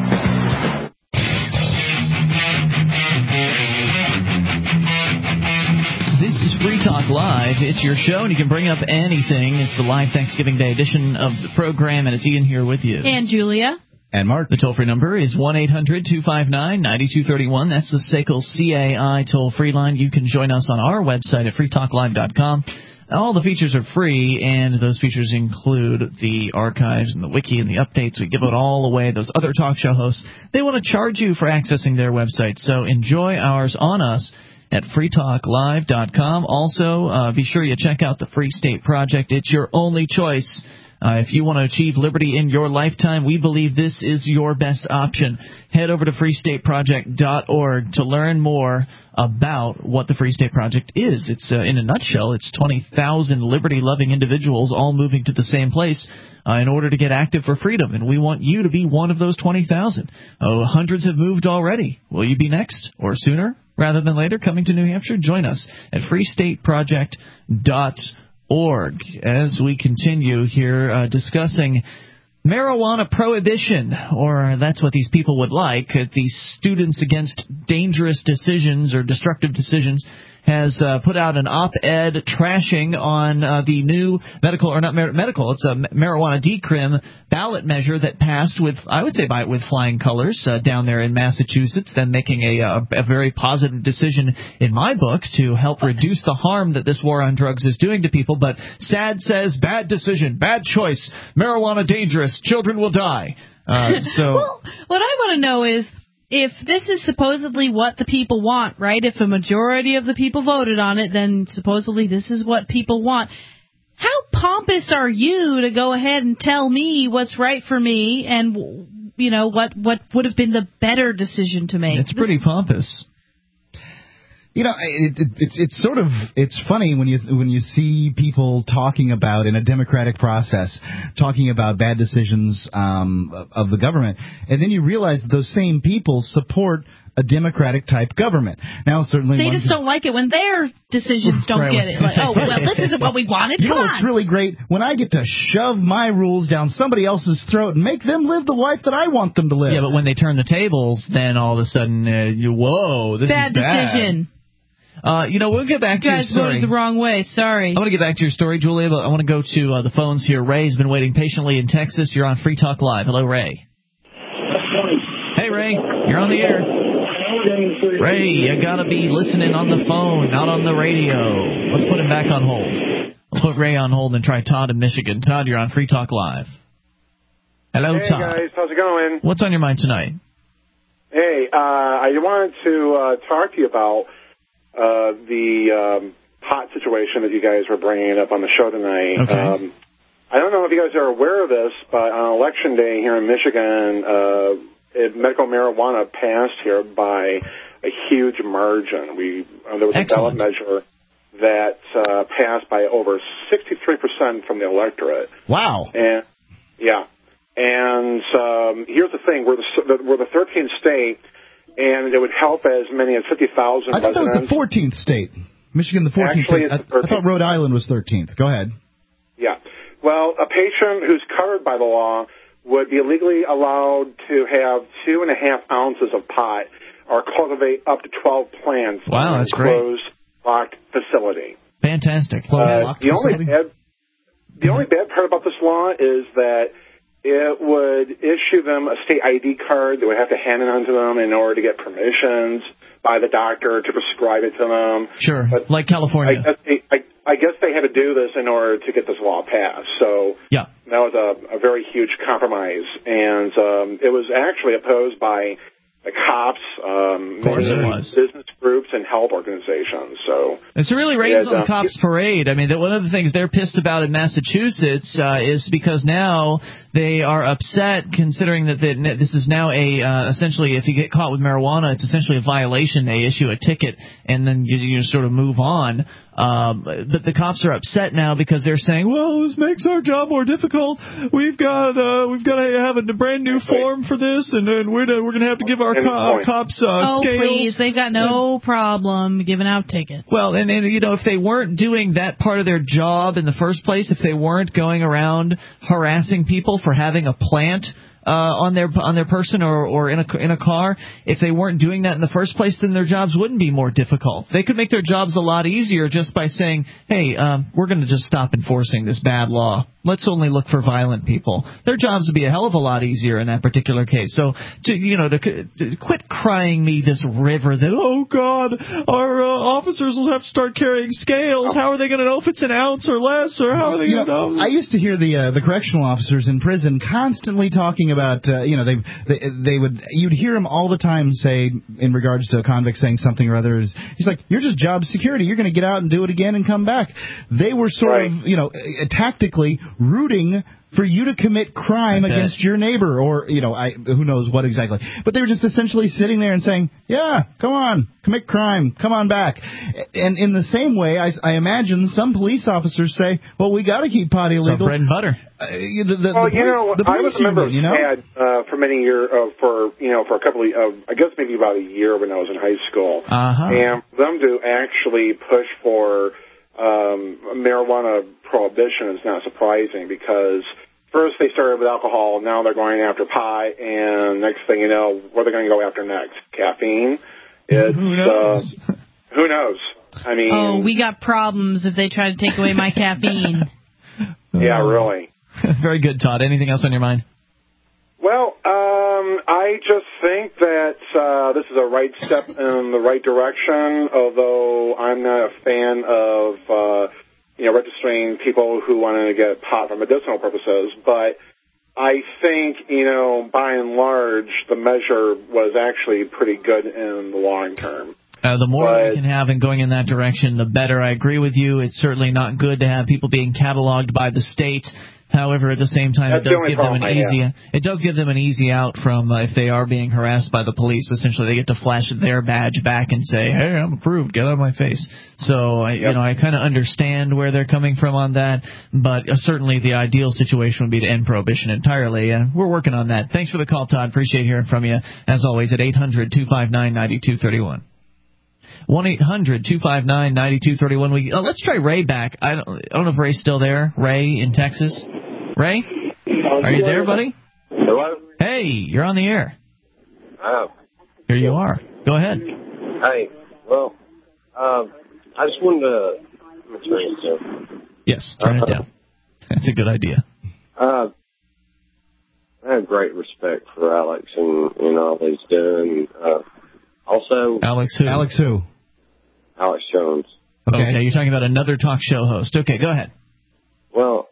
This is Free Talk Live. It's your show, and you can bring up anything. It's the live Thanksgiving Day edition of the program, and it's Ian here with you.
And Julia.
And Mark.
The toll-free number is 1-800-259-9231. That's the SACL CAI toll-free line. You can join us on our website at freetalklive.com. All the features are free, and those features include the archives and the wiki and the updates. We give it all away. Those other talk show hosts, they want to charge you for accessing their website, so enjoy ours on us at freetalklive.com. Also, be sure you check out the Free State Project. It's your only choice. If you want to achieve liberty in your lifetime, we believe this is your best option. Head over to freestateproject.org to learn more about what the Free State Project is. It's, in a nutshell, it's 20,000 liberty-loving individuals all moving to the same place in order to get active for freedom, and we want you to be one of those 20,000. Hundreds have moved already. Will you be next, or sooner rather than later, coming to New Hampshire? Join us at freestateproject.org. As we continue here discussing marijuana prohibition, or that's what these people would like. These Students Against Dangerous Decisions or Destructive Decisions has put out an op-ed trashing on the new it's a marijuana decrim ballot measure that passed with, I would say, with flying colors down there in Massachusetts, then making a very positive decision in my book to help reduce the harm that this war on drugs is doing to people. But SAD says, bad decision, bad choice, marijuana dangerous, children will die.
Well, what I want to know is if this is supposedly what the people want, right? If a majority of the people voted on it, then supposedly this is what people want. How pompous are you to go ahead and tell me what's right for me and, what would have been the better decision to make?
It's pretty pompous.
It's funny when you see people talking about in a democratic process, talking about bad decisions of the government, and then you realize that those same people support a democratic type government. Now, certainly
they just don't like it when their decisions don't get it. Like, this isn't what we wanted. Come on.
It's really great when I get to shove my rules down somebody else's throat and make them live the life that I want them to live.
Yeah, but when they turn the tables, then all of a sudden, whoa, this
bad
is bad.
decision.
We'll get back to your story.
You guys voted the wrong way. Sorry.
I want to get back to your story, Julia, but I want to go to the phones here. Ray's been waiting patiently in Texas. You're on Free Talk Live. Hello, Ray. Hey, Ray. You're on the air. Ray, you got to be listening on the phone, not on the radio. Let's put him back on hold. I'll put Ray on hold and try Todd in Michigan. Todd, you're on Free Talk Live. Hello, Todd.
Hey, guys. How's it going?
What's on your mind tonight?
Hey, I wanted to talk to you about the pot situation that you guys were bringing up on the show tonight.
Okay.
I don't know if you guys are aware of this, but on Election Day here in Michigan, medical marijuana passed here by a huge margin. There was a ballot measure that passed by over 63% from the electorate.
Wow.
And here's the thing: we're the 13th state. And it would help as many as 50,000 residents.
I thought that was the 14th state. Michigan, the 14th
Actually,
state.
I
thought Rhode Island was 13th. Go ahead.
Yeah. Well, a patient who's covered by the law would be legally allowed to have 2.5 ounces of pot or cultivate up to 12 plants in a closed, locked facility.
Fantastic.
The only bad part about this law is that it would issue them a state ID card. They would have to hand it on to them in order to get permissions by the doctor to prescribe it to them.
Sure, but like California.
I guess they had to do this in order to get this law passed. So that was a very huge compromise. And it was actually opposed by the cops, business groups, and health organizations. So
it's really rains on the cops' parade. I mean, one of the things they're pissed about in Massachusetts is because now they are upset, considering that this is now essentially, if you get caught with marijuana, it's essentially a violation. They issue a ticket, and then you just sort of move on. But the cops are upset now because they're saying, well, this makes our job more difficult. We've got to have a brand new form for this, and then we're going to have to give our cops scales.
Please, they've got no problem giving out tickets.
Well, and if they weren't doing that part of their job in the first place, if they weren't going around harassing people for having a plant on their person or in a car, if they weren't doing that in the first place, then their jobs wouldn't be more difficult. They could make their jobs a lot easier just by saying, hey, we're going to just stop enforcing this bad law. Let's only look for violent people. Their jobs would be a hell of a lot easier in that particular case. So, to quit crying me this river that, oh, God, our officers will have to start carrying scales. How are they going to know if it's an ounce or less, or how are they going to know?
I used to hear the correctional officers in prison constantly talking about, you'd hear them all the time say, in regards to a convict saying something or other, he's like, you're just job security. You're going to get out and do it again and come back. They were sort of, tactically rooting for you to commit crime against your neighbor, or, who knows what exactly. But they were just essentially sitting there and saying, yeah, come on, commit crime, come on back. And in the same way, I imagine some police officers say, well, we got to keep pot illegal.
So bread and butter.
I was a member of SAD for many years, for a couple of, I guess maybe about a year when I was in high school. And for them to actually push for marijuana prohibition is not surprising, because first they started with alcohol, now they're going after pot, and next thing you know, what are they going to go after next? Caffeine?
Who knows?
Who knows? I mean,
we got problems if they try to take away my caffeine.
Yeah, really.
Very good, Todd. Anything else on your mind?
Well, I just think that this is a right step in the right direction, although I'm not a fan of registering people who want to get pot for medicinal purposes. But I think, by and large, the measure was actually pretty good in the long term.
The more we can have in going in that direction, the better. I agree with you. It's certainly not good to have people being cataloged by the state. However, at the same time, it does give them an easy out from if they are being harassed by the police. Essentially, they get to flash their badge back and say, "Hey, I'm approved. Get out of my face." So, I kind of understand where they're coming from on that, but certainly the ideal situation would be to end prohibition entirely. We're working on that. Thanks for the call, Todd. Appreciate hearing from you as always at 800-259-9231. 1-800-259-9231. Let's try Ray back. I don't know if Ray's still there. Ray in Texas. Ray? Are you there, buddy?
Hello?
Hey, you're on the air.
Oh.
Here you are. Go ahead.
Hey, well, I just wanted to... Let me turn it down.
Yes, turn it down. That's a good idea.
I have great respect for Alex and all he's doing. Also...
Alex who?
Alex who?
Alex Jones.
Okay, you're talking about another talk show host. Okay, go ahead.
Well...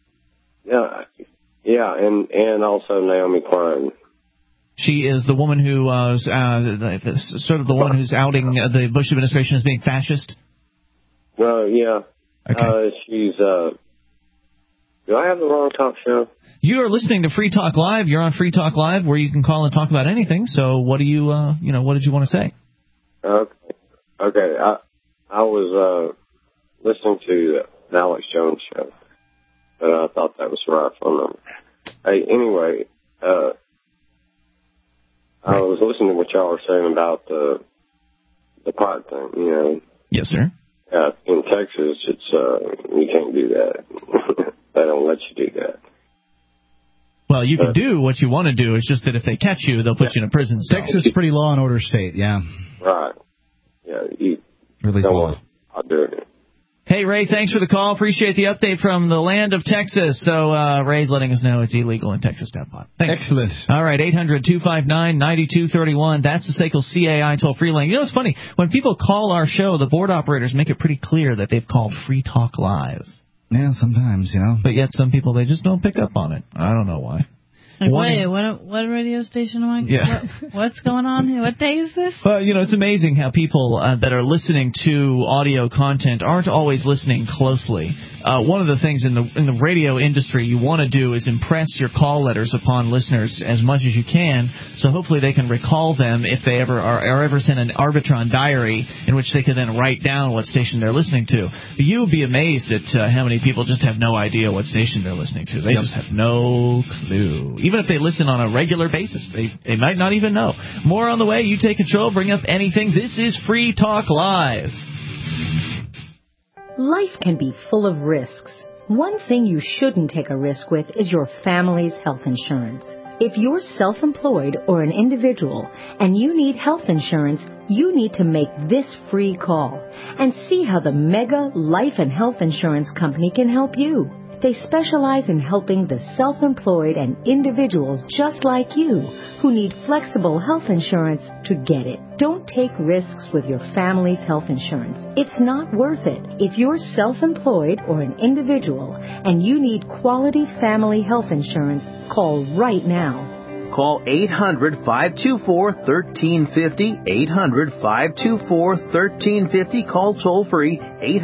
Yeah, and also Naomi Klein.
She is the woman who sort of the one who's outing the Bush administration as being fascist?
Well, yeah. Okay. She's, do I have the wrong talk show?
You are listening to Free Talk Live. You're on Free Talk Live where you can call and talk about anything. So what do you, what did you want to say?
Okay. I was listening to the Alex Jones show. But I thought that was the right phone number. Hey, anyway, I was listening to what y'all were saying about the pot thing,
Yes, sir.
In Texas, it's you can't do that. They don't let you do that.
Well, you can do what you want to do. It's just that if they catch you, they'll put you in a prison cell.
Texas is pretty law and order state, yeah.
Right. Yeah, you
really
don't I'll do it.
Hey, Ray, thanks for the call. Appreciate the update from the land of Texas. So Ray's letting us know it's illegal in Texas to have pot. Thanks.
Excellent.
All right, 800-259-9231. That's the SACL CAI toll-free line. It's funny. When people call our show, the board operators make it pretty clear that they've called Free Talk Live.
Yeah, sometimes,
But yet some people, they just don't pick up on it. I don't know why.
Like, wait, what radio station am I?
Yeah.
What's going on here? What day is this?
Well, it's amazing how people that are listening to audio content aren't always listening closely. One of the things in the radio industry you want to do is impress your call letters upon listeners as much as you can, so hopefully they can recall them if they ever are ever sent an Arbitron diary in which they can then write down what station they're listening to. You'll be amazed at how many people just have no idea what station they're listening to. They just have no clue. Even if they listen on a regular basis, they might not even know. More on the way. You take control. Bring up anything. This is Free Talk Live.
Life can be full of risks. One thing you shouldn't take a risk with is your family's health insurance. If you're self-employed or an individual and you need health insurance, you need to make this free call and see how the Mega Life and Health Insurance Company can help you. They specialize in helping the self-employed and individuals just like you who need flexible health insurance to get it. Don't take risks with your family's health insurance. It's not worth it. If you're self-employed or an individual and you need quality family health insurance, call right now.
Call 800-524-1350, 800-524-1350. Call toll-free,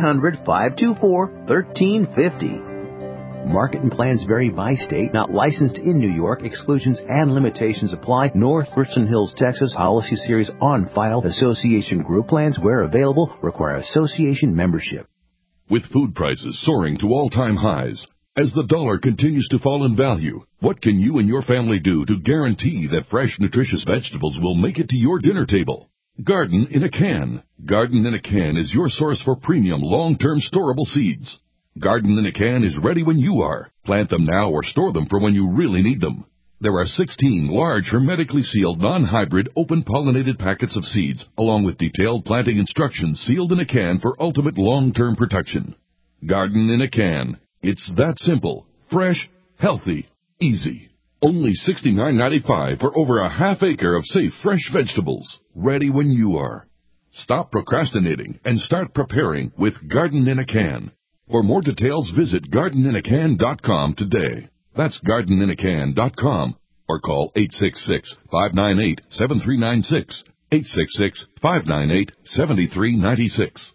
800-524-1350. Market and plans vary by state. Not licensed in New York. Exclusions and limitations apply. North Richland Hills, Texas. Policy series on file. Association group plans, where available, require association membership.
With food prices soaring to all-time highs, as the dollar continues to fall in value, what can you and your family do to guarantee that fresh, nutritious vegetables will make it to your dinner table? Garden in a Can. Garden in a Can is your source for premium, long-term storable seeds. Garden in a Can is ready when you are. Plant them now or store them for when you really need them. There are 16 large, hermetically sealed, non-hybrid, open-pollinated packets of seeds, along with detailed planting instructions sealed in a can for ultimate long-term protection. Garden in a Can. It's that simple. Fresh, healthy, easy. Only $69.95 for over a half acre of safe, fresh vegetables. Ready when you are. Stop procrastinating and start preparing with Garden in a Can. For more details, visit gardeninacan.com today. That's gardeninacan.com or call 866-598-7396. 866-598-7396.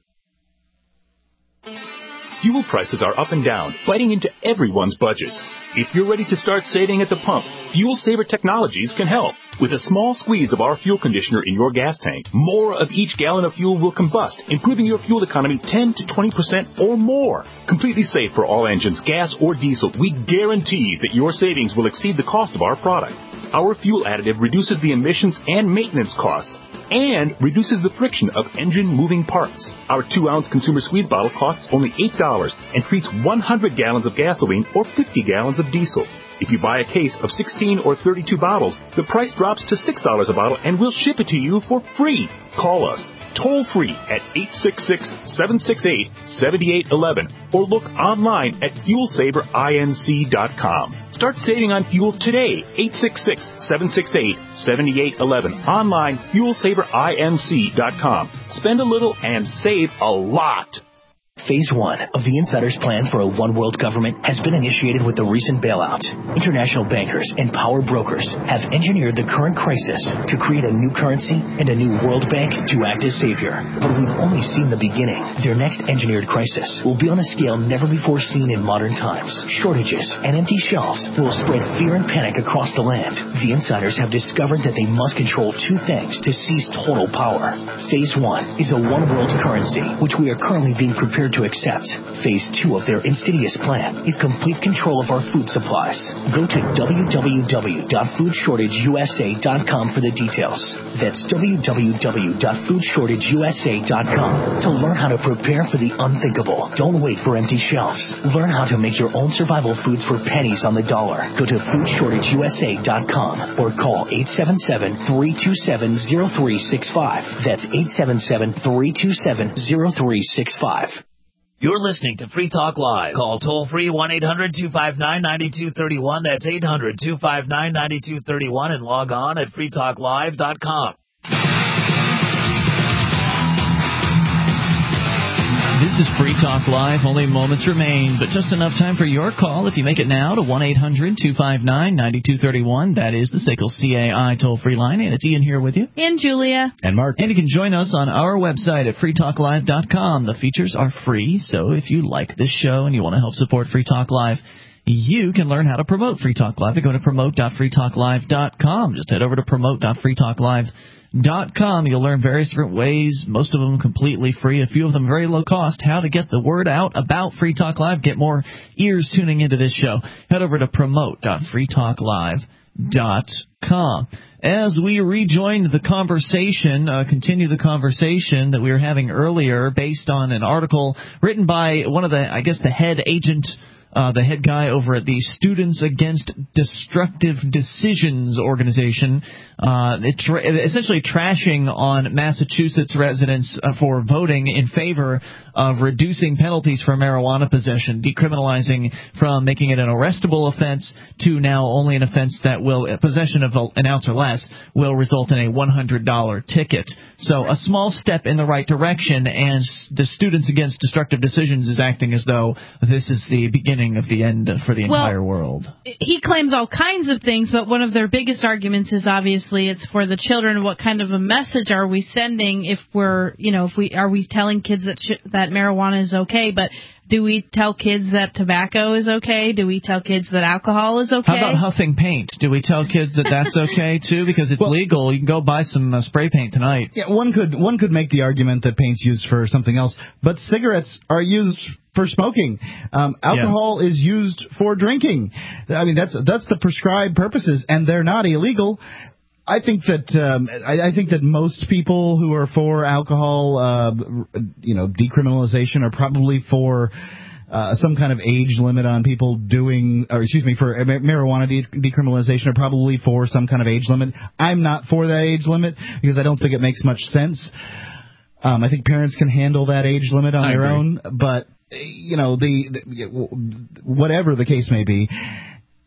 Fuel prices are up and down, biting into everyone's budget. If you're ready to start saving at the pump, Fuel Saver Technologies can help. With a small squeeze of our fuel conditioner in your gas tank, more of each gallon of fuel will combust, improving your fuel economy 10 to 20% or more. Completely safe for all engines, gas or diesel, we guarantee that your savings will exceed the cost of our product. Our fuel additive reduces the emissions and maintenance costs, and reduces the friction of engine moving parts. Our 2-ounce consumer squeeze bottle costs only $8 and treats 100 gallons of gasoline or 50 gallons of diesel. If you buy a case of 16 or 32 bottles, the price drops to $6 a bottle and we'll ship it to you for free. Call us toll-free at 866-768-7811 or look online at fuelsaverinc.com. Start saving on fuel today, 866-768-7811. Online, fuelsaverinc.com. Spend a little and save a lot.
Phase 1 of the Insider's plan for a one-world government has been initiated with the recent bailout. International bankers and power brokers have engineered the current crisis to create a new currency and a new world bank to act as savior. But we've only seen the beginning. Their next engineered crisis will be on a scale never before seen in modern times. Shortages and empty shelves will spread fear and panic across the land. The Insiders have discovered that they must control two things to seize total power. Phase 1 is a one-world currency, which we are currently being prepared to accept. Phase 2 of their insidious plan is complete control of our food supplies. Go to www.foodshortageusa.com for the details. That's www.foodshortageusa.com to learn how to prepare for the unthinkable. Don't wait for empty shelves. Learn how to make your own survival foods for pennies on the dollar. Go to foodshortageusa.com or call 877-327-0365. That's 877-327-0365.
You're listening to Free Talk Live. Call toll-free 1-800-259-9231. That's 800-259-9231 and log on at freetalklive.com.
This is Free Talk Live. Only moments remain, but just enough time for your call. If you make it now to 1-800-259-9231. That is the SACL CAI toll-free line. And it's Ian here with you.
And Julia.
And Mark.
And you can join us on our website at freetalklive.com. The features are free, so if you like this show and you want to help support Free Talk Live, you can learn how to promote Free Talk Live by going to promote.freetalklive.com. Just head over to promote.freetalklive.com. You'll learn various different ways, most of them completely free, a few of them very low cost, how to get the word out about Free Talk Live, get more ears tuning into this show. Head over to promote.freetalklive.com. As we rejoin the conversation, continue the conversation that we were having earlier based on an article written by one of the head agent, the head guy over at the Students Against Destructive Decisions organization, essentially trashing on Massachusetts residents for voting in favor of reducing penalties for marijuana possession, decriminalizing from making it an arrestable offense to now only an offense that will, possession of an ounce or less, will result in a $100 ticket. So a small step in the right direction, and the Students Against Destructive Decisions is acting as though this is the beginning of the end for the entire world.
He claims all kinds of things, but one of their biggest arguments is obviously it's for the children. What kind of a message are we sending if are we telling kids that marijuana is okay, but do we tell kids that tobacco is okay? Do we tell kids that alcohol is okay?
How about huffing paint? Do we tell kids that that's okay too? Because it's legal. You can go buy some spray paint tonight.
Yeah, one could make the argument that paint's used for something else, but cigarettes are used for smoking. Alcohol is used for drinking. I mean, that's the prescribed purposes, and they're not illegal. I think that most people who are for alcohol, decriminalization are probably for some kind of age limit on people for marijuana decriminalization are probably for some kind of age limit. I'm not for that age limit because I don't think it makes much sense. I think parents can handle that age limit on their own, but whatever the case may be,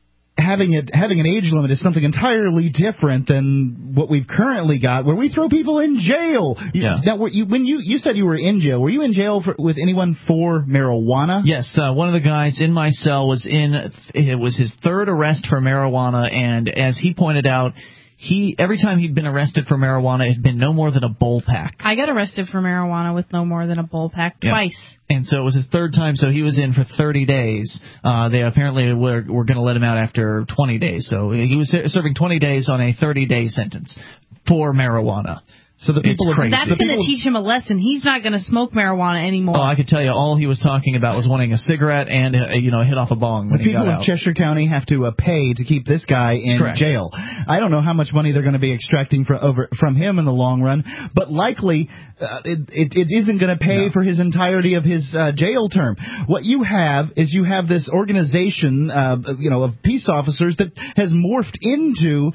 having an age limit is something entirely different than what we've currently got, where we throw people in jail.
Yeah.
Now, when you said you were in jail, were you in jail with anyone for marijuana?
Yes, one of the guys in my cell was it was his third arrest for marijuana, and as he pointed out, every time he'd been arrested for marijuana, it had been no more than a bowl pack.
I got arrested for marijuana with no more than a bowl pack twice.
And so it was his third time, so he was in for 30 days. They apparently were going to let him out after 20 days. So he was serving 20 days on a 30-day sentence for marijuana.
So the people
that's going to teach him a lesson. He's not going to smoke marijuana anymore.
Oh, I could tell you, all he was talking about was wanting a cigarette and a hit off a bong when he got out.
The people of Cheshire County have to pay to keep this guy in jail. I don't know how much money they're going to be extracting from him in the long run, but likely it isn't going to pay for his entirety of his jail term. What you have is this organization, of peace officers that has morphed into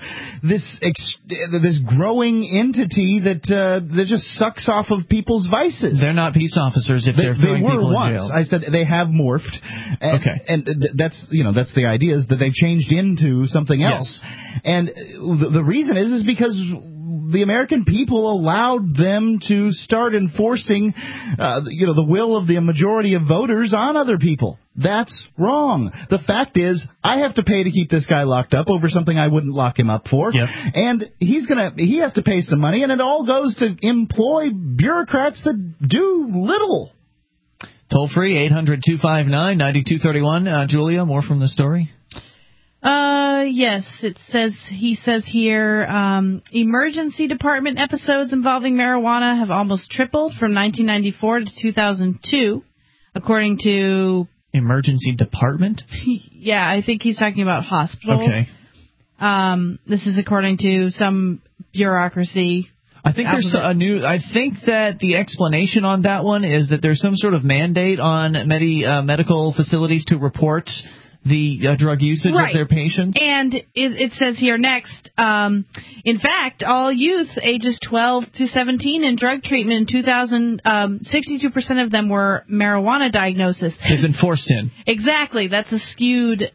this growing entity that just sucks off of people's vices.
They're not peace officers if they're throwing people in jail.
I said they have morphed. And that's the idea, is that they've changed into something else. Yes. And the reason is because the American people allowed them to start enforcing, the will of the majority of voters on other people. That's wrong. The fact is, I have to pay to keep this guy locked up over something I wouldn't lock him up for.
Yep.
And he has to pay some money, and it all goes to employ bureaucrats that do little.
Toll free, 800-259-9231. Julia, more from the story?
Yes, he says here, emergency department episodes involving marijuana have almost tripled from 1994 to 2002, according to...
Emergency department?
Yeah, I think he's talking about hospitals.
Okay.
This is according to some bureaucracy.
I think I think that the explanation on that one is that there's some sort of mandate on medical facilities to report the drug usage of their patients.
And it says here next, in fact, all youth ages 12 to 17 in drug treatment in 2000, 62% of them were marijuana diagnosis.
They've been forced in.
Exactly. That's a skewed...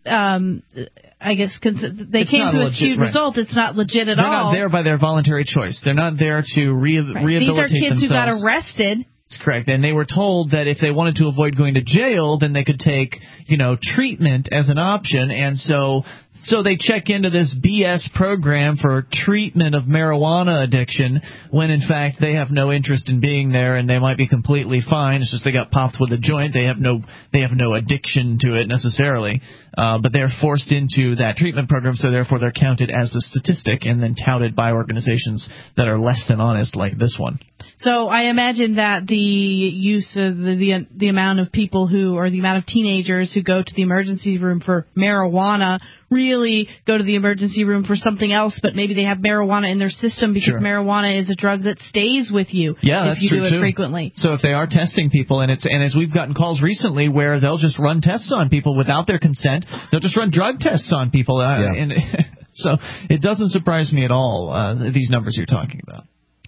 I guess they came to a skewed result. It's not legit at all.
They're not there by their voluntary choice. They're not there to rehabilitate themselves.
These are kids who got arrested.
That's correct. And they were told that if they wanted to avoid going to jail, then they could take, treatment as an option. And so they check into this BS program for treatment of marijuana addiction when, in fact, they have no interest in being there and they might be completely fine. It's just they got popped with a joint. They have no addiction to it necessarily. But they're forced into that treatment program, so therefore they're counted as a statistic and then touted by organizations that are less than honest like this one.
So I imagine that the use of the amount of people the amount of teenagers who go to the emergency room for marijuana really go to the emergency room for something else, but maybe they have marijuana in their system because marijuana is a drug that stays with you if you do it frequently.
So if they are testing people, and as we've gotten calls recently where they'll just run tests on people without their consent, they'll just run drug tests on people. And so it doesn't surprise me at all, these numbers you're talking about.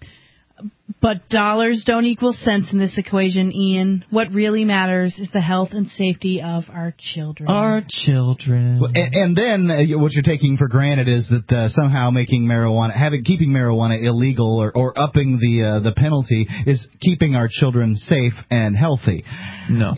But dollars don't equal cents in this equation, Ian. What really matters is the health and safety of our children.
Our children.
And then what you're taking for granted is that somehow keeping marijuana illegal or upping the penalty is keeping our children safe and healthy.
No.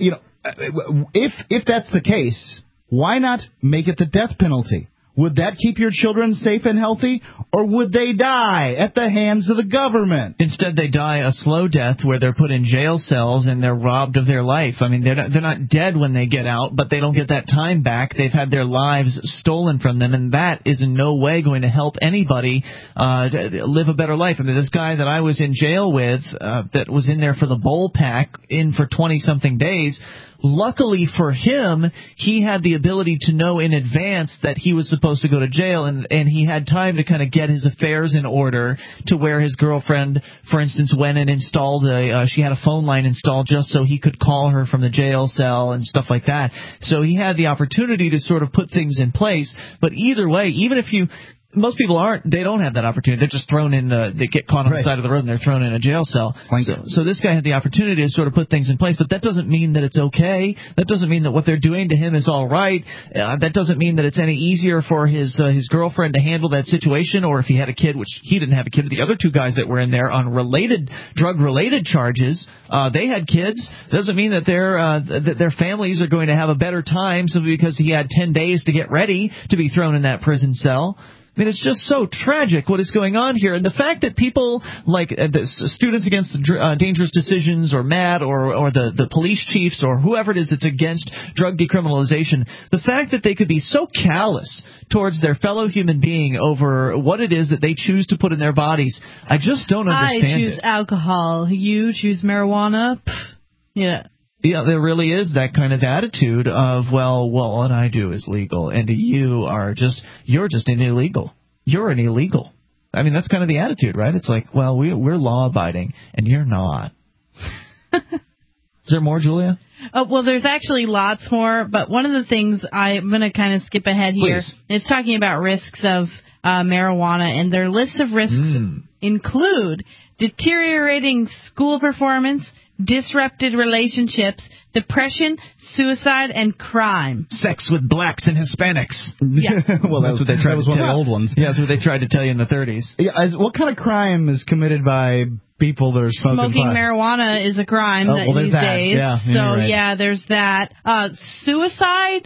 If that's the case, why not make it the death penalty? Would that keep your children safe and healthy, or would they die at the hands of the government?
Instead, they die a slow death where they're put in jail cells and they're robbed of their life. I mean, they're not dead when they get out, but they don't get that time back. They've had their lives stolen from them, and that is in no way going to help anybody live a better life. I mean, this guy that I was in jail with that was in there for the bowl pack, in for 20-something days, luckily for him, he had the ability to know in advance that he was supposed to go to jail, and he had time to kind of get his affairs in order to where his girlfriend, for instance, went and installed she had a phone line installed just so he could call her from the jail cell and stuff like that. So he had the opportunity to sort of put things in place. But either way, even if you most people they don't have that opportunity. They're just thrown in they get caught on the side of the road and they're thrown in a jail cell. So this guy had the opportunity to sort of put things in place, but that doesn't mean that it's okay. That doesn't mean that what they're doing to him is all right. That doesn't mean that it's any easier for his girlfriend to handle that situation, or if he had a kid, which he didn't have a kid. The other two guys that were in there on drug-related charges, they had kids. Doesn't mean that their families are going to have a better time simply because he had 10 days to get ready to be thrown in that prison cell. I mean, it's just so tragic what is going on here. And the fact that people like the Students Against Dangerous Decisions or MAD or the police chiefs or whoever it is that's against drug decriminalization, the fact that they could be so callous towards their fellow human being over what it is that they choose to put in their bodies, I just don't understand
I choose alcohol. You choose marijuana. Yeah.
Yeah, there really is that kind of attitude of, well, what I do is legal, and you're just an illegal. You're an illegal. I mean, that's kind of the attitude, right? It's like, well, we're law-abiding, and you're not. Is there more, Julia?
Well, there's actually lots more, but one of the things I'm going to kind of skip ahead here is talking about risks of marijuana, and their list of risks include deteriorating school performance, disrupted relationships, depression, suicide, and crime.
Sex with blacks and Hispanics.
Yeah.
Well, that's what they tried to tell you. That was one of the old ones. Yeah, that's what they tried to tell you in the 30s.
Yeah, what kind of crime is committed by people that are smoking pot?
Marijuana is a crime these days.
Yeah,
so, there's that. Suicide?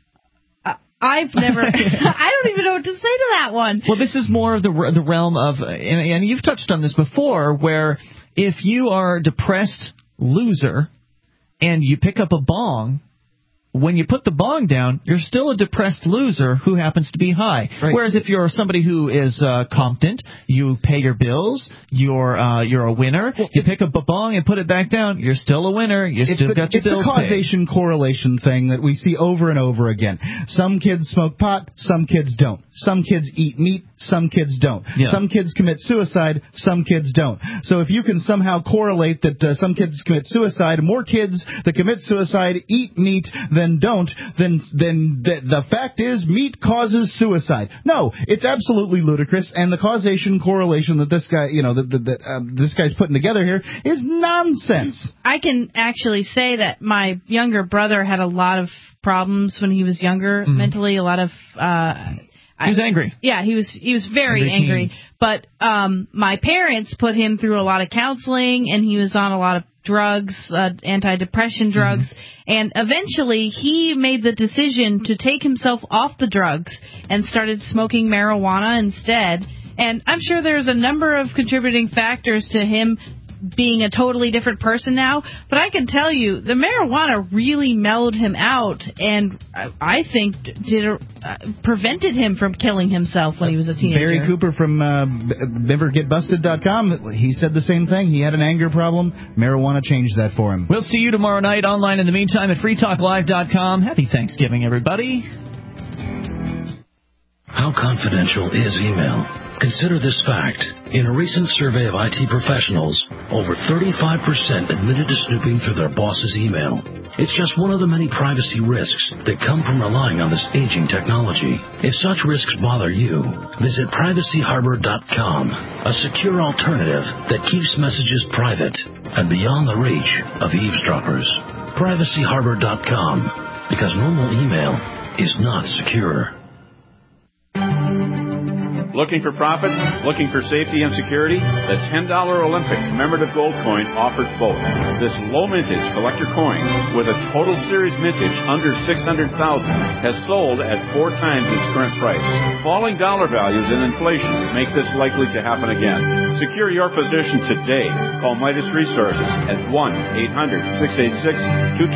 I've never. I don't even know what to say to that one.
Well, this is more of the realm of, and you've touched on this before, where if you are a depressed loser and you pick up a bong, when you put the bong down, you're still a depressed loser who happens to be high. Right. Whereas if you're somebody who is competent, you pay your bills, you're a winner. Well, you pick up a bong and put it back down, you're still a winner. You still got your bills paid.
It's the causation correlation thing that we see over and over again. Some kids smoke pot, some kids don't. Some kids eat meat, some kids don't. Yeah. Some kids commit suicide, some kids don't. So if you can somehow correlate that some kids commit suicide, more kids that commit suicide eat meat than don't, then the fact is meat causes suicide. No, it's absolutely ludicrous, and the causation correlation that this guy, this guy's putting together here is nonsense.
I can actually say that my younger brother had a lot of problems when he was younger, mentally, a lot of
he was angry.
Yeah, he was very angry. But my parents put him through a lot of counseling, and he was on a lot of drugs, antidepressant drugs, and eventually he made the decision to take himself off the drugs and started smoking marijuana instead. And I'm sure there's a number of contributing factors to him being a totally different person now, but I can tell you the marijuana really mellowed him out, and I think prevented him from killing himself when he was a teenager.
Barry Cooper from GetBusted.com, he said the same thing. He had an anger problem. Marijuana changed that for him.
We'll see you tomorrow night online in the meantime at freetalklive.com. Happy Thanksgiving, everybody.
How confidential is email? Consider this fact. In a recent survey of IT professionals, over 35% admitted to snooping through their boss's email. It's just one of the many privacy risks that come from relying on this aging technology. If such risks bother you, visit privacyharbor.com, a secure alternative that keeps messages private and beyond the reach of eavesdroppers. Privacyharbor.com, because normal email is not secure.
Looking for profit? Looking for safety and security? The $10 Olympic commemorative gold coin offers both. This low mintage collector coin with a total series mintage under $600,000 has sold at 4 times its current price. Falling dollar values and inflation make this likely to happen again. Secure your position today. Call Midas Resources at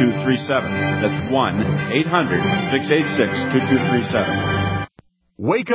1-800-686-2237. That's 1-800-686-2237.
Wake up.